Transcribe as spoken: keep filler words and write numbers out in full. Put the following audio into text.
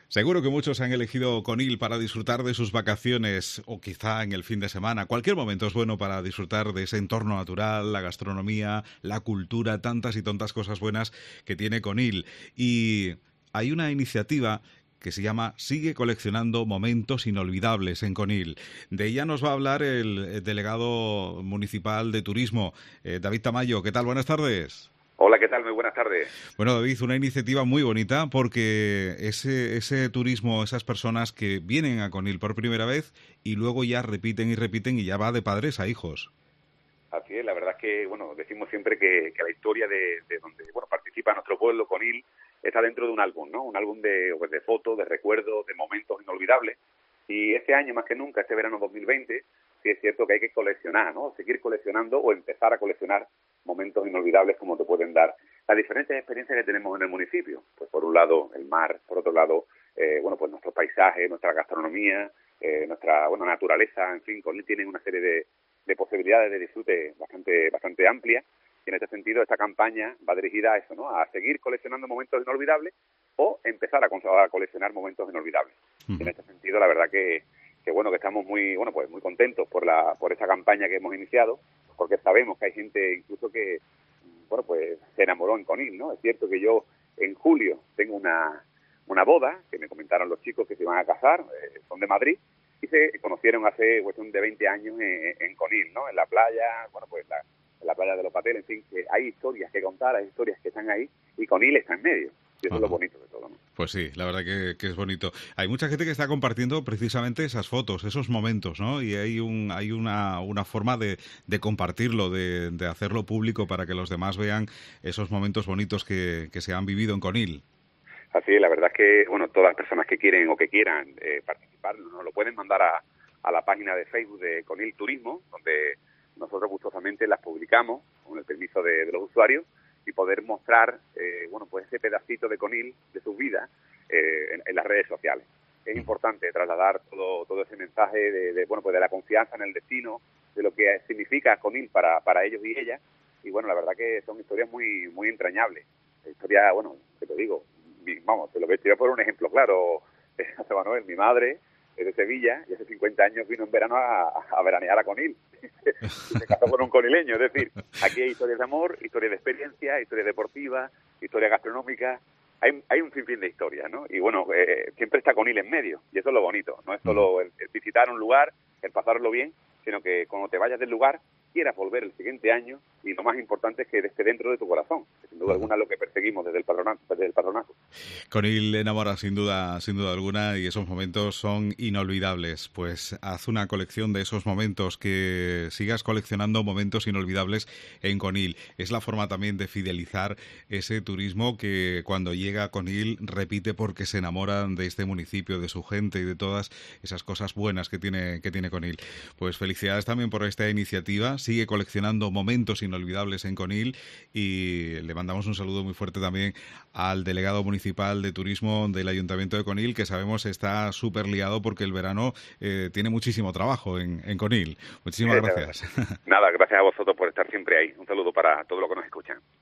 Seguro que muchos han elegido Conil para disfrutar de sus vacaciones o quizá en el fin de semana. Cualquier momento es bueno para disfrutar de ese entorno natural, la gastronomía, la cultura, tantas y tantas cosas buenas que tiene Conil. Y hay una iniciativa que se llama Sigue coleccionando momentos inolvidables en Conil. De ella nos va a hablar el delegado municipal de turismo, eh, David Tamayo. ¿Qué tal? Buenas tardes. Hola, ¿qué tal? Muy buenas tardes. Bueno, David, una iniciativa muy bonita porque ese, ese turismo, esas personas que vienen a Conil por primera vez y luego ya repiten y repiten y ya va de padres a hijos. Así es, la verdad es que, bueno, decimos siempre que, que la historia de, de donde bueno participa nuestro pueblo, Conil, está dentro de un álbum, ¿no? Un álbum de, pues, de fotos, de recuerdos, de momentos inolvidables. Y este año, más que nunca, este verano dos mil veinte, sí es cierto que hay que coleccionar, ¿no? Seguir coleccionando o empezar a coleccionar momentos inolvidables como te pueden dar las diferentes experiencias que tenemos en el municipio. Pues por un lado el mar, por otro lado, eh, bueno, pues nuestros paisajes, nuestra gastronomía, eh, nuestra, bueno, naturaleza, en fin, Conil tiene una serie de, de posibilidades de disfrute bastante, bastante amplias. Y en este sentido, esta campaña va dirigida a eso, ¿no? A seguir coleccionando momentos inolvidables o empezar a, a coleccionar momentos inolvidables. Uh-huh. Y en este sentido, la verdad que, que bueno, que estamos muy, bueno, pues muy contentos por la, por esta campaña que hemos iniciado, porque sabemos que hay gente incluso que, bueno, pues se enamoró en Conil, ¿no? Es cierto que yo en julio tengo una, una boda, que me comentaron los chicos que se iban a casar, eh, son de Madrid, y se conocieron hace cuestión de veinte años en, en Conil, ¿no? En la playa, bueno, pues la, en la playa de los Pateles, en fin, que hay historias que contar, hay historias que están ahí, y Conil está en medio. Y eso uh-huh. es lo bonito de todo, ¿no? Pues sí, la verdad que, que es bonito. Hay mucha gente que está compartiendo precisamente esas fotos, esos momentos, ¿no? Y hay un hay una, una forma de, de compartirlo, de, de hacerlo público para que los demás vean esos momentos bonitos que, que se han vivido en Conil. Así es, la verdad es que, bueno, todas las personas que quieren o que quieran eh, participar, nos lo pueden mandar a, a la página de Facebook de Conil Turismo, donde nosotros gustosamente las publicamos con el permiso de, de los usuarios, y poder mostrar, eh, bueno, pues ese pedacito de Conil, de su vida, eh, en, en las redes sociales. Es importante trasladar todo todo ese mensaje de, de, bueno, pues de la confianza en el destino, de lo que significa Conil para, para ellos y ellas, y bueno, la verdad que son historias muy muy entrañables. Historia, bueno, te lo digo, mi, vamos, te lo voy a tirar por un ejemplo claro, José Manuel, mi madre es de Sevilla y hace cincuenta años vino en verano a, a veranear a Conil. Y se casó con un conileño. Es decir, aquí hay historias de amor, historias de experiencia, historias deportivas, historias gastronómicas. Hay, hay un sinfín de historias, ¿no? Y bueno, eh, siempre está Conil en medio. Y eso es lo bonito. No es solo el, el visitar un lugar, el pasarlo bien, sino que cuando te vayas del lugar, quieras volver el siguiente año, y lo más importante es que esté dentro de tu corazón, que sin duda alguna es lo que perseguimos desde el patronato. Desde el patronato. Conil enamora sin duda, sin duda alguna, y esos momentos son inolvidables. Pues haz una colección de esos momentos, que sigas coleccionando momentos inolvidables en Conil. Es la forma también de fidelizar ese turismo que cuando llega a Conil repite porque se enamoran de este municipio, de su gente y de todas esas cosas buenas que tiene, que tiene Conil. Pues felicidades también por esta iniciativa. Sigue coleccionando momentos inolvidables en Conil, y le mandamos un saludo muy fuerte también al delegado municipal de turismo del Ayuntamiento de Conil, que sabemos está súper liado porque el verano eh, tiene muchísimo trabajo en, en Conil. Muchísimas Sí, gracias. Nada, gracias a vosotros por estar siempre ahí. Un saludo para todos los que nos escuchan.